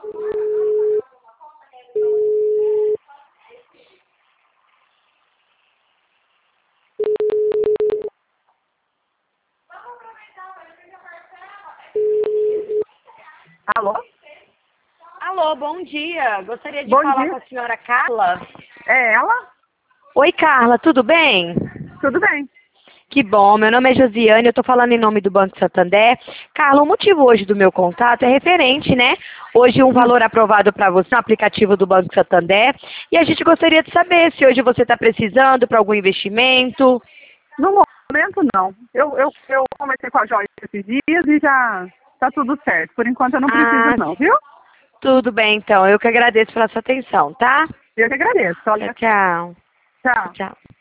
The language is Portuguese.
Alô? Alô, bom dia. Gostaria de Bom falar dia. com a senhora Carla. É ela? Oi, Carla, tudo bem? Tudo bem. Que bom, meu nome é Josiane, eu estou falando em nome do Banco Santander. Carla, o motivo hoje do meu contato é referente, né? Hoje um valor aprovado para você no aplicativo do Banco Santander. E a gente gostaria de saber se hoje você está precisando para algum investimento. No momento, não. Eu conversei com a Joyce esses dias e já tá tudo certo. Por enquanto, eu não preciso, Ah, não, viu? tudo bem, então. Eu que agradeço pela sua atenção, tá? Eu que agradeço. Tchau, Olha, tchau. tchau. Tchau.